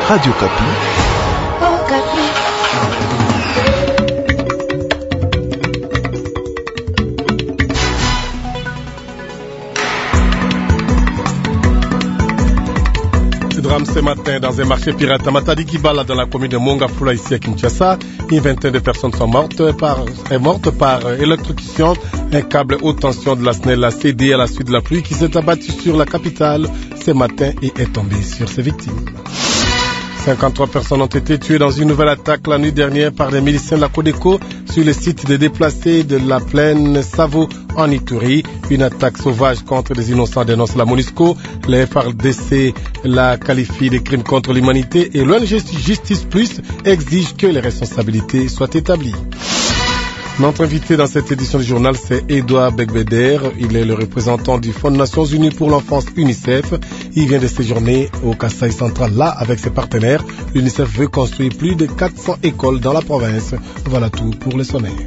Radio Kapi. Oh, Kapi. Drame ce matin dans un marché pirate à Matadi Kibala dans la commune de Mongafula ici à Kinshasa. Une vingtaine de personnes sont mortes par électrocution. Un câble haute tension de la SNEL a cédé à la suite de la pluie qui s'est abattue sur la capitale ce matin et est tombée sur ses victimes. 53 personnes ont été tuées dans une nouvelle attaque la nuit dernière par des miliciens de la Codeco sur le site des déplacés de la plaine Savo en Ituri. Une attaque sauvage contre des innocents, dénonce la MONUSCO. Les FARDC la qualifient de crimes contre l'humanité et l'ONG Justice Plus exige que les responsabilités soient établies. Notre invité dans cette édition du journal, c'est Edouard Begbeder. Il est le représentant du Fonds des Nations Unies pour l'enfance UNICEF. Il vient de séjourner au Kasaï central là avec ses partenaires. L'UNICEF veut construire plus de 400 écoles dans la province. Voilà tout pour le sommaire.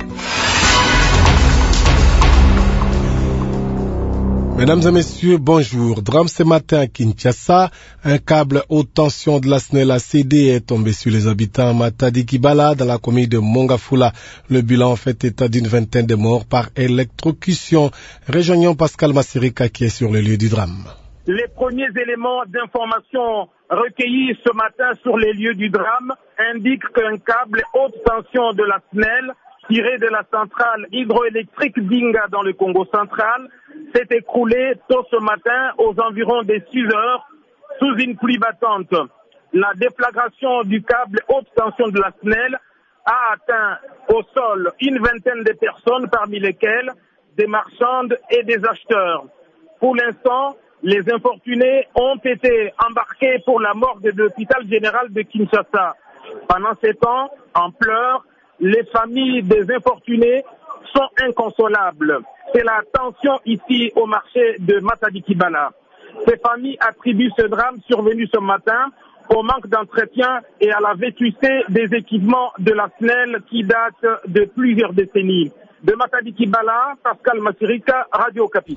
Mesdames et messieurs, bonjour. Drame ce matin à Kinshasa. Un câble haute tension de la SNEL a cédé et est tombé sur les habitants Matadi Kibala dans la commune de Mongafula. Le bilan fait état d'une vingtaine de morts par électrocution. Rejoignons Pascal Massirika qui est sur le lieu du drame. Les premiers éléments d'information recueillis ce matin sur les lieux du drame indiquent qu'un câble haute tension de la SNEL tiré de la centrale hydroélectrique d'Inga dans le Congo central s'est écroulé tôt ce matin aux environs des 6 heures sous une pluie battante. La déflagration du câble haute tension de la SNEL a atteint au sol une vingtaine de personnes, parmi lesquelles des marchandes et des acheteurs. Pour l'instant, les infortunés ont été embarqués pour la morgue de l'hôpital général de Kinshasa. Pendant ces temps, en pleurs, les familles des infortunés sont inconsolables. C'est la tension ici au marché de Matadi Kibala. Ces familles attribuent ce drame survenu ce matin au manque d'entretien et à la vétusté des équipements de la SNEL qui datent de plusieurs décennies. De Matadi Kibala, Pascal Massirika, Radio Kapi.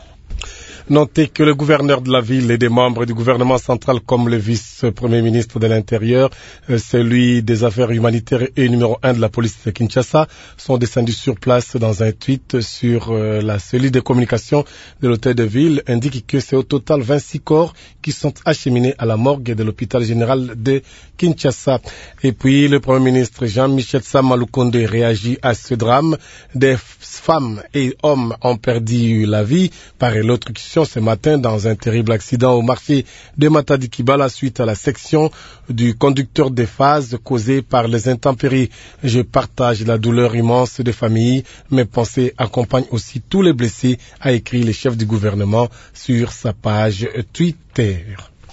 Notez que le gouverneur de la ville et des membres du gouvernement central comme le vice-premier ministre de l'Intérieur, celui des affaires humanitaires et numéro 1 de la police de Kinshasa sont descendus sur place. Dans un tweet sur la cellule de communication de l'hôtel de ville indique que c'est au total 26 corps qui sont acheminés à la morgue de l'hôpital général de Kinshasa. Et puis le premier ministre Jean-Michel Samalukonde réagit à ce drame. Des femmes et hommes ont perdu la vie par électrocution ce matin dans un terrible accident au marché de Matadi Kibala suite à la section du conducteur des phases causée par les intempéries. Je partage la douleur immense des familles. Mes pensées accompagnent aussi tous les blessés, a écrit le chef du gouvernement sur sa page Twitter.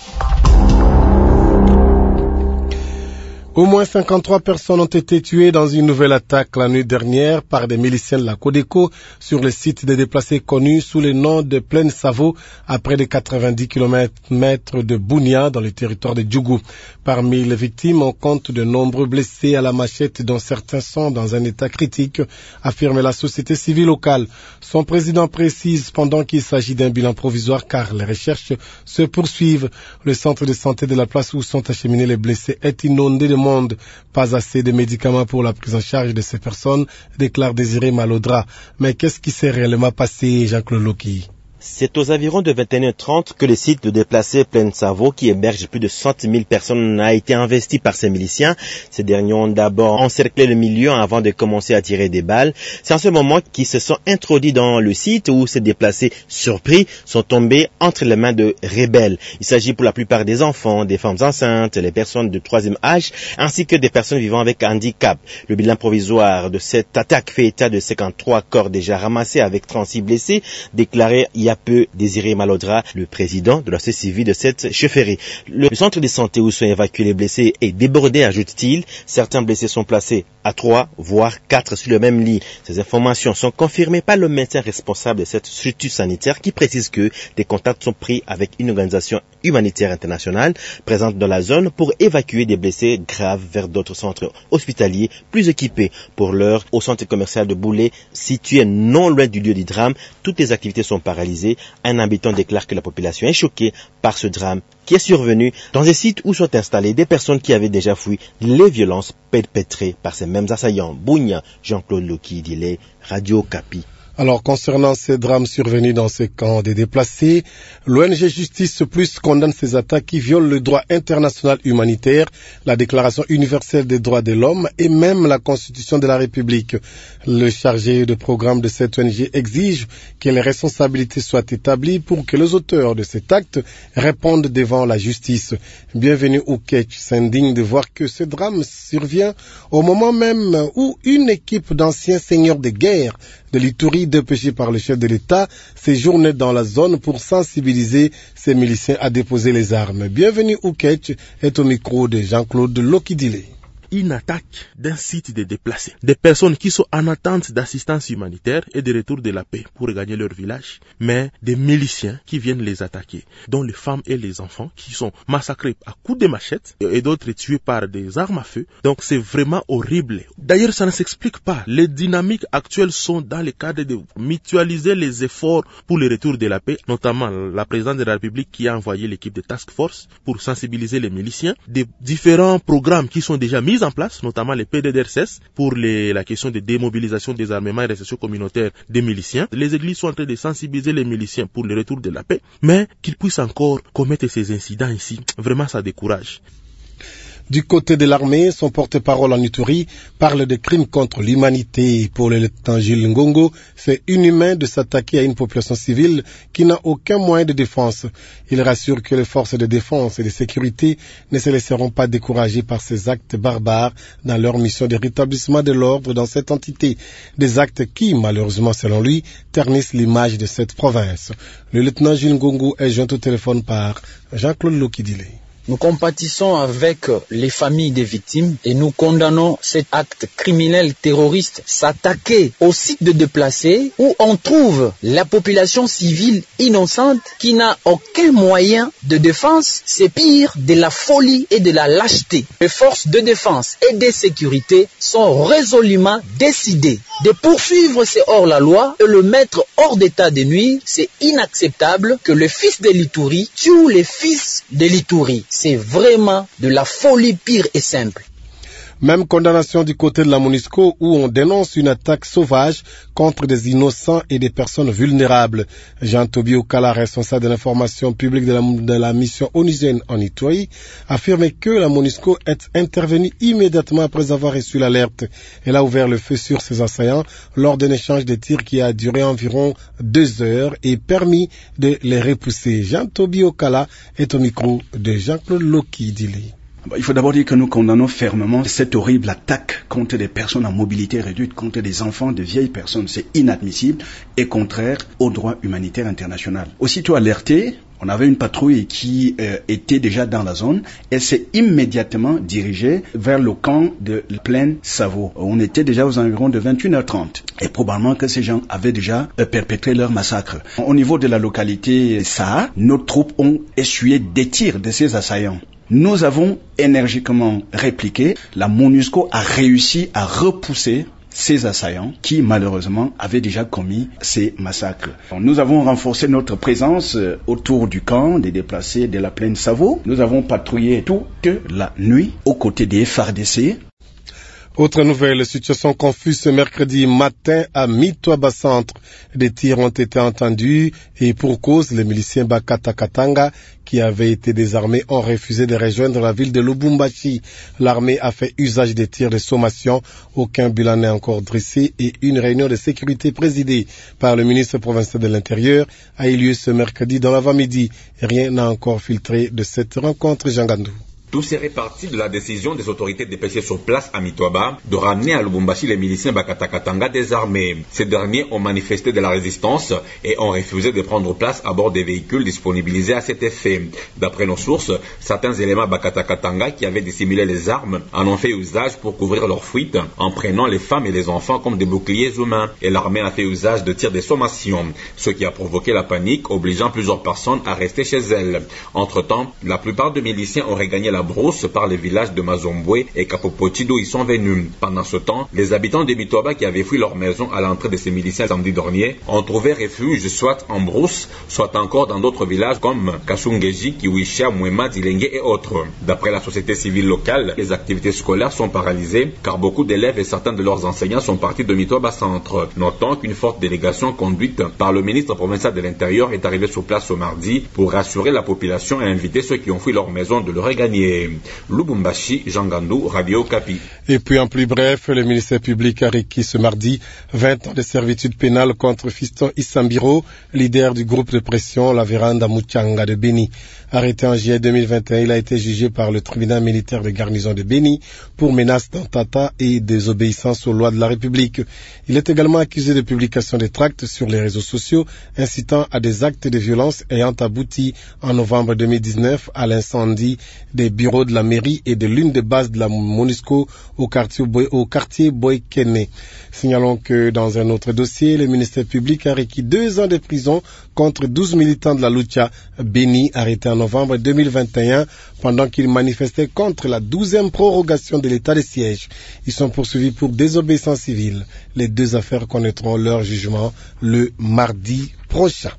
Au moins 53 personnes ont été tuées dans une nouvelle attaque la nuit dernière par des miliciens de la Codeco sur le site des déplacés connus sous le nom de Plaine Savo à près de 90 km de Bunia dans le territoire de Djougou. Parmi les victimes, on compte de nombreux blessés à la machette dont certains sont dans un état critique, affirme la société civile locale. Son président précise pendant qu'il s'agit d'un bilan provisoire car les recherches se poursuivent. Le centre de santé de la place où sont acheminés les blessés est inondé de monde. Pas assez de médicaments pour la prise en charge de ces personnes, déclare Désiré Malodra. Mais qu'est-ce qui s'est réellement passé, Jean-Claude Loki? C'est aux environs de 21h30 que le site de déplacés Plaine Savo, qui héberge plus de 100 000 personnes, a été investi par ces miliciens. Ces derniers ont d'abord encerclé le milieu avant de commencer à tirer des balles. C'est en ce moment qu'ils se sont introduits dans le site où ces déplacés surpris sont tombés entre les mains de rebelles. Il s'agit pour la plupart des enfants, des femmes enceintes, les personnes de 3e âge, ainsi que des personnes vivant avec handicap. Le bilan provisoire de cette attaque fait état de 53 corps déjà ramassés avec 36 blessés, déclaré il y a peu Désiré Malodra, le président de la société civile de cette chefferie. Le centre de santé où sont évacués les blessés est débordé, ajoute-t-il. Certains blessés sont placés à 3, voire 4 sur le même lit. Ces informations sont confirmées par le médecin responsable de cette structure sanitaire qui précise que des contacts sont pris avec une organisation humanitaire internationale présente dans la zone pour évacuer des blessés graves vers d'autres centres hospitaliers plus équipés. Pour l'heure, au centre commercial de Boulé, situé non loin du lieu du drame, toutes les activités sont paralysées. sensibiliser, un habitant déclare que la population est choquée par ce drame qui est survenu dans des sites où sont installées des personnes qui avaient déjà fui les violences perpétrées par ces mêmes assaillants. Bounia, Jean-Claude Loki, Dilé, Radio Kapi. Alors, concernant ces drames survenus dans ces camps des déplacés, l'ONG Justice Plus condamne ces attaques qui violent le droit international humanitaire, la Déclaration universelle des droits de l'homme et même la Constitution de la République. Le chargé de programme de cette ONG exige que les responsabilités soient établies pour que les auteurs de cet acte répondent devant la justice. Bienvenue au Ketch s'indigne de voir que ce drame survient au moment même où une équipe d'anciens seigneurs de guerre de l'Ituri dépêché par le chef de l'État séjourne dans la zone pour sensibiliser ces miliciens à déposer les armes. Bienvenue au Ketch est au micro de Jean-Claude Lokidile. Une attaque d'un site de déplacés, des personnes qui sont en attente d'assistance humanitaire et de retour de la paix pour regagner leur village, mais des miliciens qui viennent les attaquer, dont les femmes et les enfants qui sont massacrés à coups de machettes et d'autres tués par des armes à feu. Donc c'est vraiment horrible. D'ailleurs, ça ne s'explique pas. Les dynamiques actuelles sont dans le cadre de mutualiser les efforts pour le retour de la paix, notamment la présidente de la République qui a envoyé l'équipe de task force pour sensibiliser les miliciens, des différents programmes qui sont déjà mis en place, notamment les PDDRCS pour la question de démobilisation des armements et réinsertion communautaire des miliciens. Les églises sont en train de sensibiliser les miliciens pour le retour de la paix, mais qu'ils puissent encore commettre ces incidents ici, vraiment ça décourage. Du côté de l'armée, son porte-parole en Ituri parle de crimes contre l'humanité. Pour le lieutenant Gilles Ngongo, c'est inhumain de s'attaquer à une population civile qui n'a aucun moyen de défense. Il rassure que les forces de défense et de sécurité ne se laisseront pas décourager par ces actes barbares dans leur mission de rétablissement de l'ordre dans cette entité. Des actes qui, malheureusement selon lui, ternissent l'image de cette province. Le lieutenant Gilles Ngongo est joint au téléphone par Jean-Claude Lokidile. Nous compatissons avec les familles des victimes et nous condamnons cet acte criminel terroriste, s'attaquer aux sites de déplacés où on trouve la population civile innocente qui n'a aucun moyen de défense. C'est pire de la folie et de la lâcheté. Les forces de défense et de sécurité sont résolument décidées de poursuivre ces hors-la-loi et le mettre hors d'état de nuire. C'est inacceptable que le fils de l'Ituri tue les fils de l'Ituri. C'est vraiment de la folie pure et simple. Même condamnation du côté de la MONUSCO où on dénonce une attaque sauvage contre des innocents et des personnes vulnérables. Jean-Tobi Okala, responsable de l'information publique de la mission onusienne en Ituri, affirme que la MONUSCO est intervenue immédiatement après avoir reçu l'alerte. Elle a ouvert le feu sur ses assaillants lors d'un échange de tirs qui a duré environ 2 heures et permis de les repousser. Jean-Tobi Okala est au micro de Jean-Claude Loki Dili. Il faut d'abord dire que nous condamnons fermement cette horrible attaque contre des personnes en mobilité réduite, contre des enfants, de vieilles personnes. C'est inadmissible et contraire au droit humanitaire international. Aussitôt alerté, on avait une patrouille qui était déjà dans la zone. Elle s'est immédiatement dirigée vers le camp de Plaine Savo. On était déjà aux environs de 21h30. Et probablement que ces gens avaient déjà perpétré leur massacre. Au niveau de la localité Saa, nos troupes ont essuyé des tirs de ces assaillants. Nous avons énergiquement répliqué. La MONUSCO a réussi à repousser ces assaillants qui, malheureusement, avaient déjà commis ces massacres. Nous avons renforcé notre présence autour du camp des déplacés de la plaine Savo. Nous avons patrouillé toute la nuit aux côtés des FARDC. Autre nouvelle, situation confuse ce mercredi matin à Mitwaba Centre. Des tirs ont été entendus et pour cause, les miliciens Bakata Katanga qui avaient été désarmés ont refusé de rejoindre la ville de Lubumbashi. L'armée a fait usage des tirs de sommation. Aucun bilan n'est encore dressé et une réunion de sécurité présidée par le ministre provincial de l'Intérieur a eu lieu ce mercredi dans l'avant-midi. Rien n'a encore filtré de cette rencontre, Jean Gandou. Tout serait parti de la décision des autorités dépêchées sur place à Mitwaba de ramener à Lubumbashi les miliciens Bakata Katanga désarmés. Ces derniers ont manifesté de la résistance et ont refusé de prendre place à bord des véhicules disponibilisés à cet effet. D'après nos sources, certains éléments Bakata Katanga qui avaient dissimulé les armes en ont fait usage pour couvrir leur fuite en prenant les femmes et les enfants comme des boucliers humains. Et l'armée a fait usage de tirs de sommation, ce qui a provoqué la panique, obligeant plusieurs personnes à rester chez elles. Entre-temps, la plupart des miliciens ont regagné la la brousse par les villages de Mazombwe et Kapopoti d'où ils sont venus. Pendant ce temps, les habitants de Mitoaba qui avaient fui leur maison à l'entrée de ces miliciens samedi dernier ont trouvé refuge soit en brousse, soit encore dans d'autres villages comme Kasungeji, Kiwisha, Mwema, Dilenge et autres. D'après la société civile locale, les activités scolaires sont paralysées car beaucoup d'élèves et certains de leurs enseignants sont partis de Mitoaba Centre. Notons qu'une forte délégation conduite par le ministre provincial de l'Intérieur est arrivée sur place ce mardi pour rassurer la population et inviter ceux qui ont fui leur maison de le regagner. Lubumbashi, Jean Gandou, Radio Okapi. Et puis en plus bref, le ministère public a requis ce mardi 20 ans de servitude pénale contre Fiston Issambiro, leader du groupe de pression La Véranda Muchanga de Béni. Arrêté en juillet 2021, il a été jugé par le tribunal militaire de garnison de Béni pour menaces d'attentat et désobéissance aux lois de la République. Il est également accusé de publication de tracts sur les réseaux sociaux incitant à des actes de violence ayant abouti en novembre 2019 à l'incendie des bureaux de la mairie et de l'une des bases de la MONUSCO au quartier Boykene. Signalons que dans un autre dossier, le ministère public a requis 2 ans de prison contre 12 militants de la Lucha Béni arrêtés en novembre 2021 pendant qu'ils manifestaient contre la 12e prorogation de l'état de siège. Ils sont poursuivis pour désobéissance civile. Les 2 affaires connaîtront leur jugement le mardi prochain.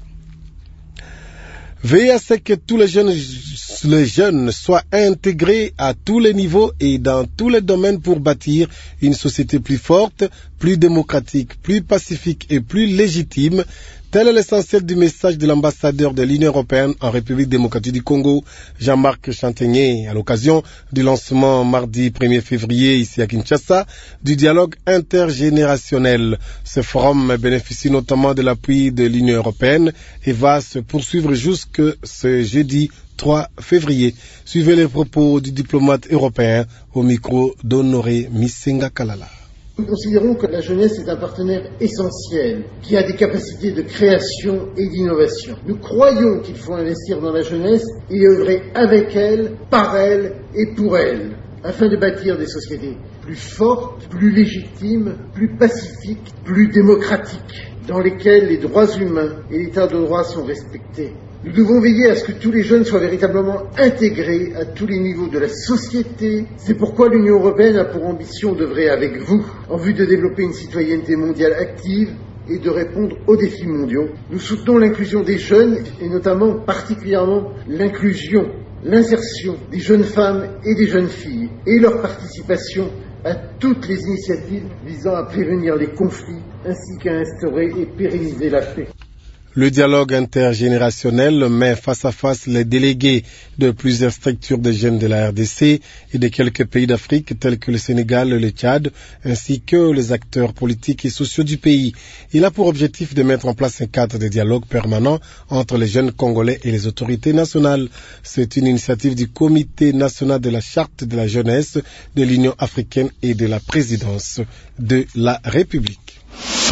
Veillez à ce que tous les jeunes soient intégrés à tous les niveaux et dans tous les domaines pour bâtir une société plus forte, plus démocratique, plus pacifique et plus légitime. Tel est l'essentiel du message de l'ambassadeur de l'Union européenne en République démocratique du Congo, Jean-Marc Chantegné, à l'occasion du lancement mardi 1er février ici à Kinshasa du dialogue intergénérationnel. Ce forum bénéficie notamment de l'appui de l'Union européenne et va se poursuivre jusque ce jeudi 3 février. Suivez les propos du diplomate européen au micro d'Honoré Misenga Kalala. Nous considérons que la jeunesse est un partenaire essentiel qui a des capacités de création et d'innovation. Nous croyons qu'il faut investir dans la jeunesse et œuvrer avec elle, par elle et pour elle, afin de bâtir des sociétés plus fortes, plus légitimes, plus pacifiques, plus démocratiques, dans lesquelles les droits humains et l'état de droit sont respectés. Nous devons veiller à ce que tous les jeunes soient véritablement intégrés à tous les niveaux de la société. C'est pourquoi l'Union européenne a pour ambition d'œuvrer avec vous en vue de développer une citoyenneté mondiale active et de répondre aux défis mondiaux. Nous soutenons l'inclusion des jeunes et notamment particulièrement l'insertion des jeunes femmes et des jeunes filles et leur participation à toutes les initiatives visant à prévenir les conflits ainsi qu'à instaurer et pérenniser la paix. Le dialogue intergénérationnel met face à face les délégués de plusieurs structures de jeunes de la RDC et de quelques pays d'Afrique tels que le Sénégal et le Tchad, ainsi que les acteurs politiques et sociaux du pays. Il a pour objectif de mettre en place un cadre de dialogue permanent entre les jeunes Congolais et les autorités nationales. C'est une initiative du Comité national de la Charte de la jeunesse de l'Union africaine et de la présidence de la République.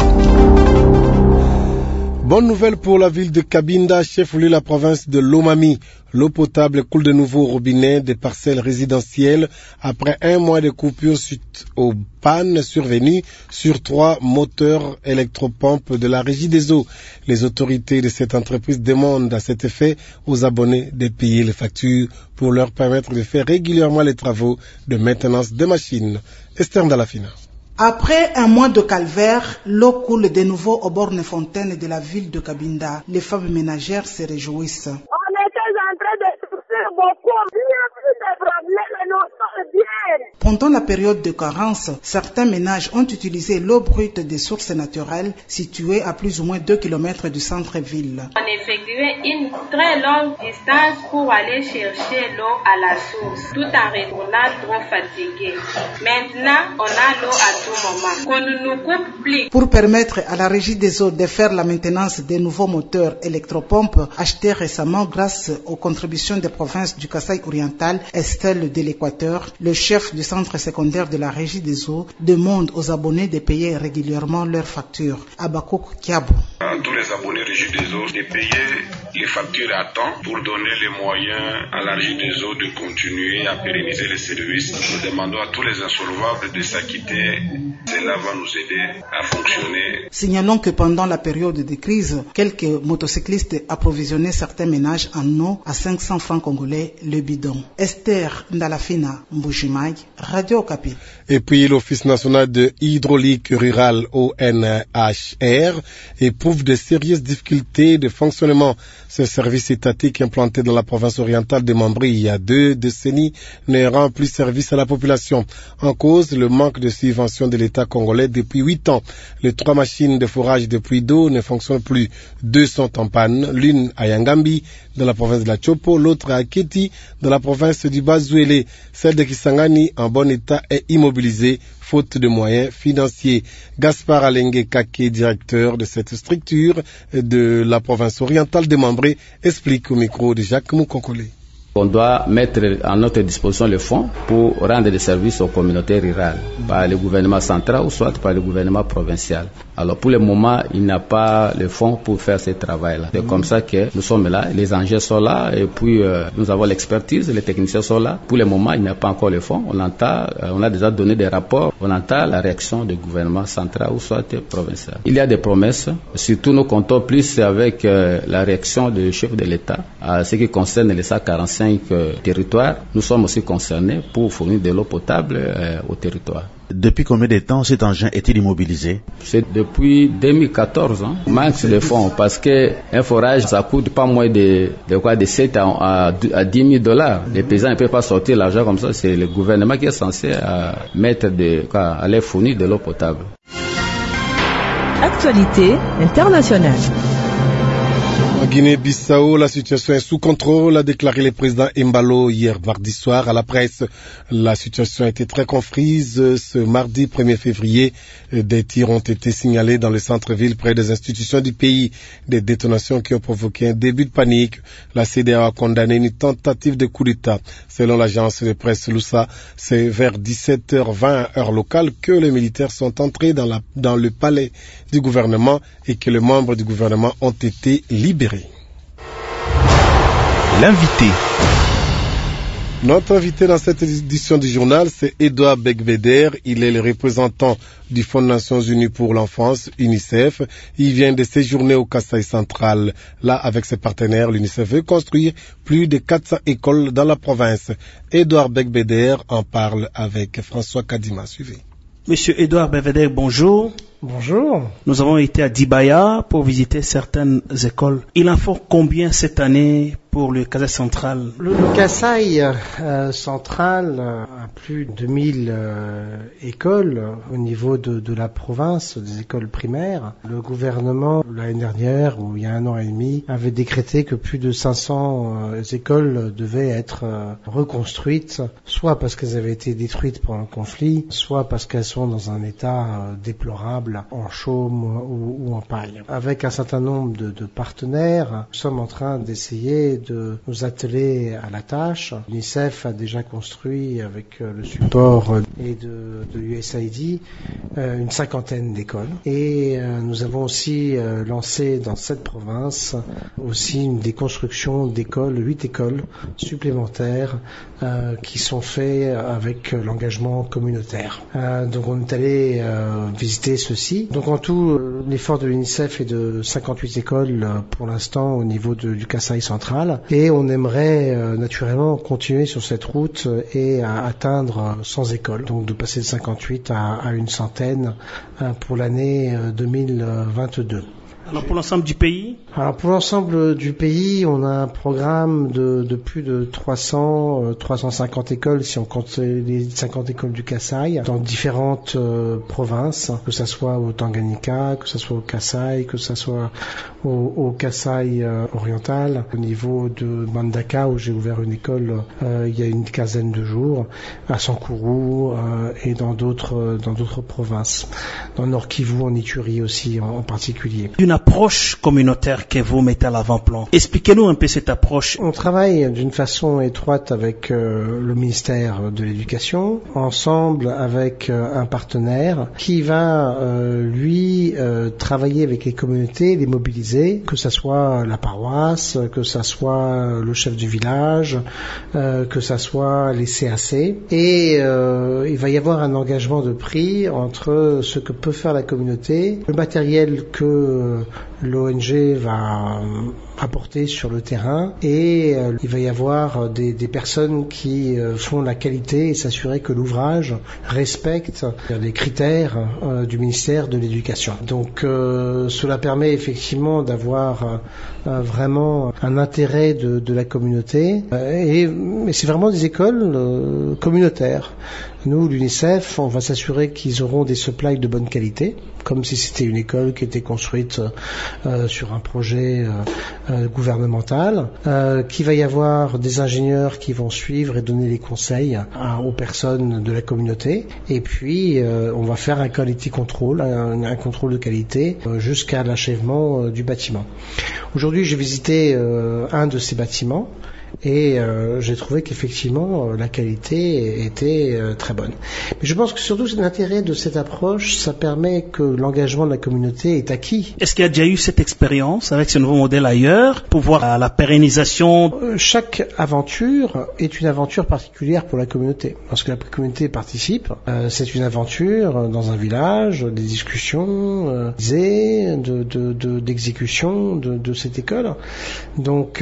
Bonne nouvelle pour la ville de Cabinda, chef-lieu de la province de Lomami. L'eau potable coule de nouveau au robinet des parcelles résidentielles après 1 mois de coupure suite aux pannes survenues sur 3 moteurs électropompes de la Régie des eaux. Les autorités de cette entreprise demandent à cet effet aux abonnés de payer les factures pour leur permettre de faire régulièrement les travaux de maintenance des machines. Esther Ndalafina. Après 1 mois de calvaire, l'eau coule de nouveau aux bornes fontaines de la ville de Cabinda. Les femmes ménagères se réjouissent. On était en train de souffrir beaucoup. Il n'y a plus de problème, nous sommes bien. Pendant la période de carence, certains ménages ont utilisé l'eau brute des sources naturelles situées à plus ou moins 2 km du centre-ville. On effectuait une très longue distance pour aller chercher l'eau à la source, tout en retournant trop fatigué. Maintenant, on a l'eau à tout moment. Qu'on ne nous coupe plus. Pour permettre à la Régie des eaux de faire la maintenance des nouveaux moteurs électropompes achetés récemment grâce aux contributions des provinces du Kasaï oriental, Estelle de l'Équateur, le chef du centre secondaire de la Régie des eaux, demande aux abonnés de payer régulièrement leurs factures. Abakouk Kiabou. À tous les abonnés Régie des eaux de payer les factures à temps pour donner les moyens à la Régie des eaux de continuer à pérenniser les services. Nous demandons à tous les insolvables de s'acquitter. Cela va nous aider à fonctionner. Signalons que pendant la période de crise, quelques motocyclistes approvisionnaient certains ménages en eau à 500 francs congolais le bidon. Esther Ndalafina Mbujimaï, Radio Okapi. Et puis l'Office national de hydraulique rurale ONHR éprouve de sérieuses difficultés de fonctionnement. Ce service étatique implanté dans la province orientale de Mambri il y a 2 décennies ne rend plus service à la population. En cause, le manque de subvention de l'État congolais depuis 8 ans. Les 3 machines de forage de pluie d'eau ne fonctionnent plus. 2 sont en panne, l'une à Yangambi, dans la province de la Chopo, l'autre à Keti, dans la province du Bazouélé. Celle de Kisangani, en bon état, est immobilisée, faute de moyens financiers. Gaspard Alenge Kake, directeur de cette structure de la province orientale de Mambré, explique au micro de Jacques Moukonkole. On doit mettre à notre disposition les fonds pour rendre des services aux communautés rurales, par le gouvernement central ou soit par le gouvernement provincial. Alors pour le moment, il n'y a pas les fonds pour faire ce travail-là. C'est comme ça que nous sommes là, les engins sont là et puis nous avons l'expertise, les techniciens sont là. Pour le moment, il n'y a pas encore les fonds. On a déjà donné des rapports, on entend la réaction du gouvernement central ou soit provincial. Il y a des promesses, surtout nous comptons plus avec la réaction du chef de l'État à ce qui concerne les 145 territoires. Nous sommes aussi concernés pour fournir de l'eau potable au territoire. Depuis combien de temps cet engin est-il immobilisé? C'est depuis 2014. Manque de fonds parce que un forage ça coûte pas moins de 7 à 10 000 $. Les paysans ne peuvent pas sortir l'argent comme ça. C'est le gouvernement qui est censé aller fournir de l'eau potable. Actualité internationale. En Guinée-Bissau, la situation est sous contrôle, a déclaré le président Embalo hier mardi soir à la presse. La situation a été très confuse. Ce mardi 1er février, des tirs ont été signalés dans le centre-ville près des institutions du pays. Des détonations qui ont provoqué un début de panique. La CEDEAO a condamné une tentative de coup d'État. Selon l'agence de presse Lusa, c'est vers 17h20 heure locale que les militaires sont entrés dans le palais du gouvernement et que les membres du gouvernement ont été libérés. L'invité. Notre invité dans cette édition du journal, c'est Edouard Begbeder. Il est le représentant du Fonds des Nations Unies pour l'enfance, UNICEF. Il vient de séjourner au Kasaï central. Là, avec ses partenaires, l'UNICEF veut construire plus de 400 écoles dans la province. Edouard Begbeder en parle avec François Kadima. Suivez. Monsieur Edouard Begbeder, bonjour. Bonjour. Nous avons été à Dibaya pour visiter certaines écoles. Il en faut combien cette année pour le Kasaï central? Le Kasaï central a plus de 1000 écoles au niveau de la province, des écoles primaires. Le gouvernement, l'année dernière, ou il y a 1 an et demi, avait décrété que plus de 500 écoles devaient être reconstruites, soit parce qu'elles avaient été détruites pendant le conflit, soit parce qu'elles sont dans un état déplorable, en chaume ou en paille. Avec un certain nombre de partenaires, nous sommes en train d'essayer de nous atteler à la tâche. L'UNICEF a déjà construit avec le support et de USAID une 50aine d'écoles. Et nous avons aussi lancé dans cette province aussi des constructions d'écoles, 8 écoles supplémentaires qui sont faites avec l'engagement communautaire. Donc on est allé visiter ceci. Donc en tout, l'effort de l'UNICEF est de 58 écoles pour l'instant au niveau du Kasaï central. Et on aimerait naturellement continuer sur cette route et atteindre 100 écoles. Donc de passer de 58 à une centaine pour l'année 2022. Alors pour l'ensemble du pays? Alors pour l'ensemble du pays, on a un programme de plus de 350 écoles, si on compte les 50 écoles du Kasaï, dans différentes provinces, que ce soit au Tanganyika, que ce soit au Kasaï, que ce soit au Kasaï oriental. Au niveau de Mandaka, où j'ai ouvert une école il y a une quinzaine de jours, à Sankuru et dans d'autres provinces. Dans le Nord Kivu, en Ituri aussi en particulier. D'une approche communautaire que vous mettez à l'avant-plan. Expliquez-nous un peu cette approche. On travaille d'une façon étroite avec le ministère de l'Éducation, ensemble avec un partenaire qui va, lui, travailler avec les communautés, les mobiliser, que ça soit la paroisse, que ça soit le chef du village, que ça soit les CAC. Et il va y avoir un engagement de prix entre ce que peut faire la communauté, le matériel que l'ONG va apporter sur le terrain, et il va y avoir des personnes qui font la qualité et s'assurer que l'ouvrage respecte les critères du ministère de l'Éducation. Donc cela permet effectivement d'avoir vraiment un intérêt de la communauté, mais c'est vraiment des écoles communautaires. Nous, l'UNICEF, on va s'assurer qu'ils auront des supplies de bonne qualité, comme si c'était une école qui était construite sur un projet gouvernemental, qu'il va y avoir des ingénieurs qui vont suivre et donner les conseils aux personnes de la communauté, et puis on va faire un quality control, un contrôle de qualité jusqu'à l'achèvement du bâtiment. Aujourd'hui, j'ai visité un de ces bâtiments, et j'ai trouvé qu'effectivement la qualité était très bonne. Mais je pense que surtout l'intérêt de cette approche, ça permet que l'engagement de la communauté est acquis. Est-ce qu'il y a déjà eu cette expérience avec ce nouveau modèle ailleurs pour voir la pérennisation? Chaque aventure est une aventure particulière pour la communauté. Lorsque la communauté participe, c'est une aventure dans un village, des discussions d'exécution de cette école. Donc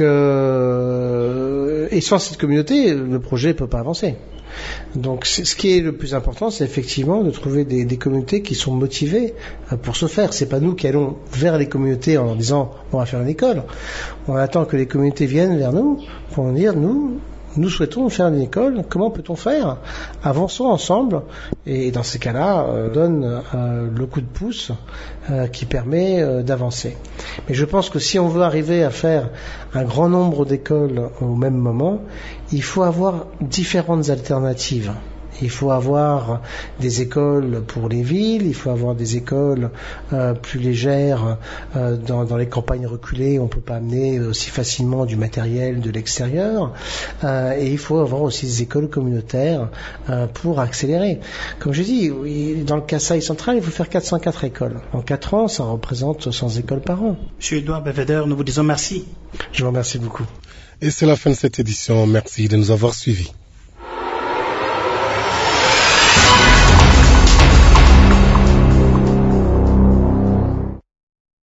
et sans cette communauté, le projet ne peut pas avancer. Donc ce qui est le plus important, c'est effectivement de trouver des communautés qui sont motivées pour ce faire. C'est pas nous qui allons vers les communautés en leur disant on va faire une école. On attend que les communautés viennent vers nous pour nous dire nous souhaitons faire une école, comment peut-on faire? Avançons ensemble, et dans ces cas-là, donne le coup de pouce qui permet d'avancer. Mais je pense que si on veut arriver à faire un grand nombre d'écoles au même moment, il faut avoir différentes alternatives. Il faut avoir des écoles pour les villes, il faut avoir des écoles plus légères dans les campagnes reculées, on ne peut pas amener aussi facilement du matériel de l'extérieur, et il faut avoir aussi des écoles communautaires pour accélérer. Comme je dis, dans le Kasaï central, il faut faire 404 écoles. En 4 ans, ça représente 100 écoles par an. Monsieur Edouard Belvédère, nous vous disons merci. Je vous remercie beaucoup. Et c'est la fin de cette édition. Merci de nous avoir suivis.